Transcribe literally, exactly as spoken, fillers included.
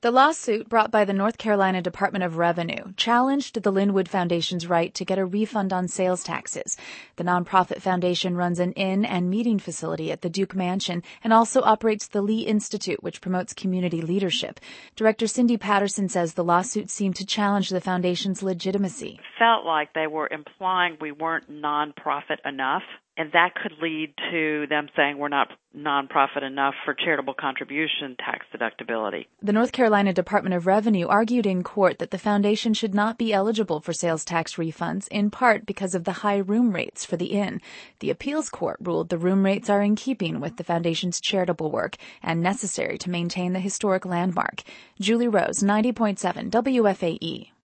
The lawsuit brought by the North Carolina Department of Revenue challenged the Linwood Foundation's right to get a refund on sales taxes. The nonprofit foundation runs an inn and meeting facility at the Duke Mansion and also operates the Lee Institute, which promotes community leadership. Director Cindy Patterson says the lawsuit seemed to challenge the foundation's legitimacy. Felt like they were implying we weren't nonprofit enough, and that could lead to them saying we're not nonprofit enough for charitable contribution tax deductibility. The North Carolina Department of Revenue argued in court that the foundation should not be eligible for sales tax refunds, in part because of the high room rates for the inn. The appeals court ruled the room rates are in keeping with the foundation's charitable work and necessary to maintain the historic landmark. Julie Rose, ninety point seven W F A E.